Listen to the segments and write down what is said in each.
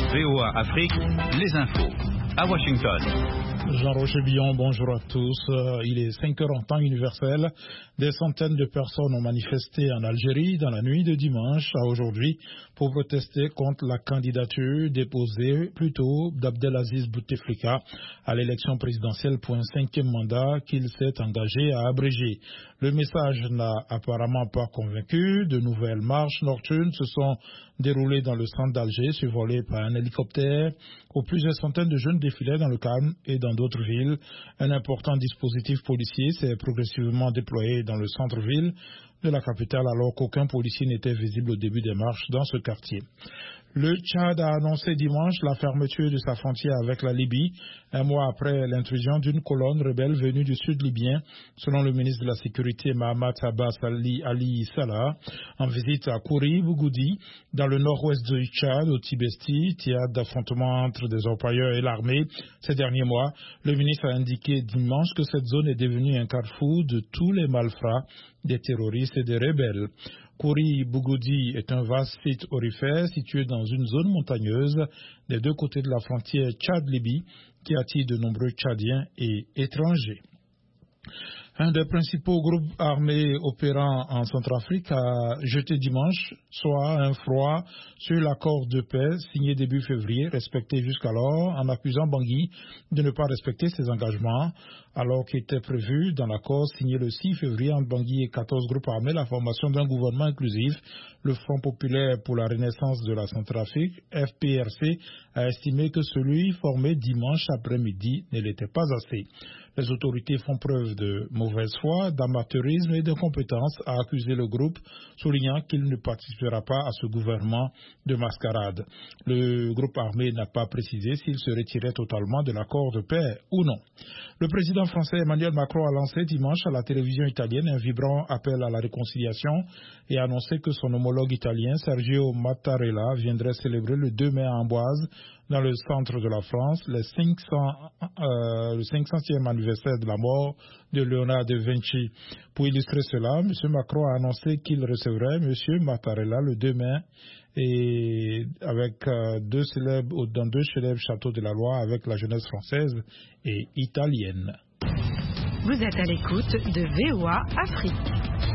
VOA Afrique, les infos. À Washington. Jean-Roger Billon, bonjour à tous. Il est 5 heures en temps universel. Des centaines de personnes ont manifesté en Algérie dans la nuit de dimanche à aujourd'hui pour protester contre la candidature déposée plus tôt d'Abdelaziz Bouteflika à l'élection présidentielle pour un 5e mandat qu'il s'est engagé à abréger. Le message n'a apparemment pas convaincu. De nouvelles marches nocturnes se sont déroulées dans le centre d'Alger, survolées par un hélicoptère, où plusieurs centaines de jeunes défilaient dans le calme et dans d'autres villes. Un important dispositif policier s'est progressivement déployé dans le centre-ville de la capitale, alors qu'aucun policier n'était visible au début des marches dans ce quartier. Le Tchad a annoncé dimanche la fermeture de sa frontière avec la Libye, un mois après l'intrusion d'une colonne rebelle venue du sud libyen, selon le ministre de la Sécurité Mohamed Abbas Ali Salah, en visite à Kouri Bougoudi, dans le nord-ouest du Tchad, au Tibesti, théâtre d'affrontements entre des orpailleurs et l'armée. Ces derniers mois, le ministre a indiqué dimanche que cette zone est devenue un carrefour de tous les malfrats, des terroristes et des rebelles. Kouri Bougoudi est un vaste site aurifère situé dans une zone montagneuse des deux côtés de la frontière Tchad-Libye qui attire de nombreux Tchadiens et étrangers. Un des principaux groupes armés opérant en Centrafrique a jeté dimanche soir un froid sur l'accord de paix signé début février, respecté jusqu'alors, en accusant Bangui de ne pas respecter ses engagements, alors qu'était prévu dans l'accord signé le 6 février entre Bangui et 14 groupes armés la formation d'un gouvernement inclusif. Le Front populaire pour la renaissance de la Centrafrique, FPRC, a estimé que celui formé dimanche après-midi ne l'était pas assez. Les autorités font preuve de mauvaise foi, d'amateurisme et d'incompétence, a accusé le groupe, soulignant qu'il ne participera pas à ce gouvernement de mascarade. Le groupe armé n'a pas précisé s'il se retirait totalement de l'accord de paix ou non. Le président français Emmanuel Macron a lancé dimanche à la télévision italienne un vibrant appel à la réconciliation et a annoncé que son homologue italien Sergio Mattarella viendrait célébrer le 2 mai à Amboise, dans le centre de la France, le 500e anniversaire de la mort de Léonard de Vinci. Pour illustrer cela, M. Macron a annoncé qu'il recevrait M. Mattarella le 2 mai et dans deux célèbres châteaux de la Loire avec la jeunesse française et italienne. Vous êtes à l'écoute de VOA Afrique.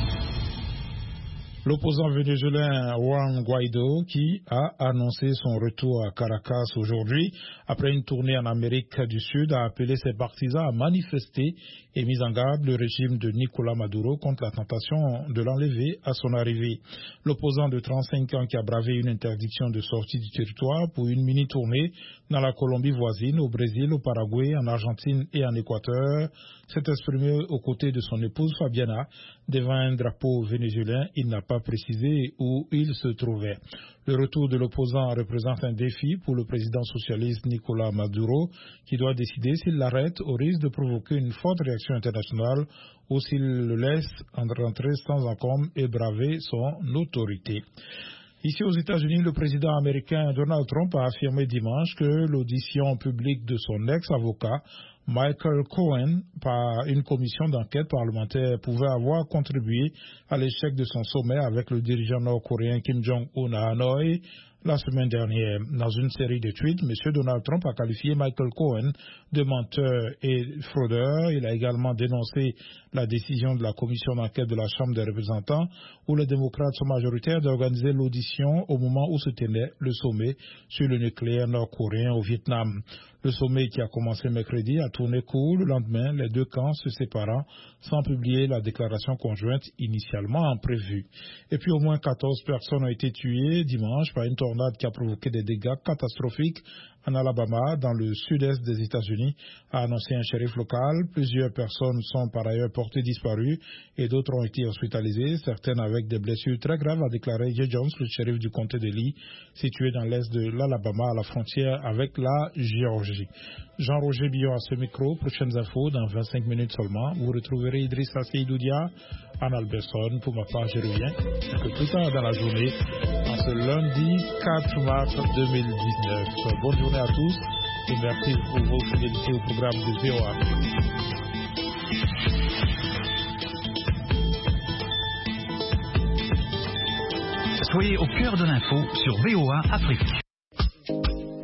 L'opposant vénézuélien Juan Guaido, qui a annoncé son retour à Caracas aujourd'hui, après une tournée en Amérique du Sud, a appelé ses partisans à manifester et mis en garde le régime de Nicolás Maduro contre la tentation de l'enlever à son arrivée. L'opposant de 35 ans qui a bravé une interdiction de sortie du territoire pour une mini-tournée dans la Colombie voisine, au Brésil, au Paraguay, en Argentine et en Équateur, s'est exprimé aux côtés de son épouse Fabiana devant un drapeau vénézuélien. Il n'a pas précisé où il se trouvait. Le retour de l'opposant représente un défi pour le président socialiste Nicolás Maduro, qui doit décider s'il l'arrête au risque de provoquer une forte réaction internationale ou s'il le laisse rentrer sans encombre et braver son autorité. Ici aux États-Unis, le président américain Donald Trump a affirmé dimanche que l'audition publique de son ex-avocat Michael Cohen par une commission d'enquête parlementaire pouvait avoir contribué à l'échec de son sommet avec le dirigeant nord-coréen Kim Jong-un à Hanoï la semaine dernière. Dans une série de tweets, M. Donald Trump a qualifié Michael Cohen de menteur et fraudeur. Il a également dénoncé la décision de la commission d'enquête de la Chambre des représentants, où les démocrates sont majoritaires, d'organiser l'audition au moment où se tenait le sommet sur le nucléaire nord-coréen au Vietnam. Le sommet qui a commencé mercredi a tourné court. Le lendemain, les deux camps se séparant sans publier la déclaration conjointe initialement prévue. Et puis au moins 14 personnes ont été tuées dimanche par une tornade qui a provoqué des dégâts catastrophiques en Alabama, dans le sud-est des États-Unis, a annoncé un shérif local. Plusieurs personnes sont par ailleurs portées disparues et d'autres ont été hospitalisées, certaines avec des blessures très graves, a déclaré Jay Jones, le shérif du comté de Lee, situé dans l'est de l'Alabama, à la frontière avec la Géorgie. Jean-Roger Billon à ce micro. Prochaines infos dans 25 minutes seulement. Vous retrouverez Idrissa Seydoudia, Anne Alberson. Pour ma part, je reviens un peu plus tard dans la journée, en ce lundi 4 mars 2019. Bonne journée à tous et merci pour votre fidélité au programme de VOA. Soyez au cœur de l'info sur VOA Afrique.